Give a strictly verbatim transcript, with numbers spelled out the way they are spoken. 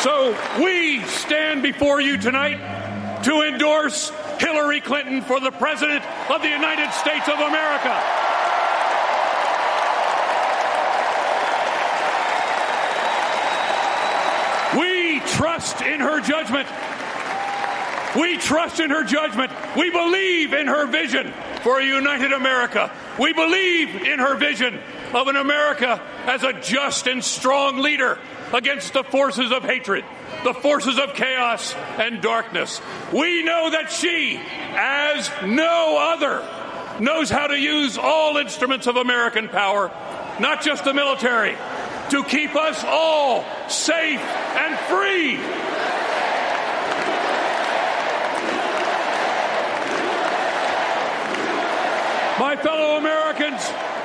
So we stand before you tonight to endorse Hillary Clinton for the President of the United States of America. We trust in her judgment. We trust in her judgment. We believe in her vision for a united America. We believe in her vision of an America as a just and strong leader against the forces of hatred, the forces of chaos and darkness. We know that she, as no other, knows how to use all instruments of American power, not just the military, to keep us all safe and free. My fellow Americans,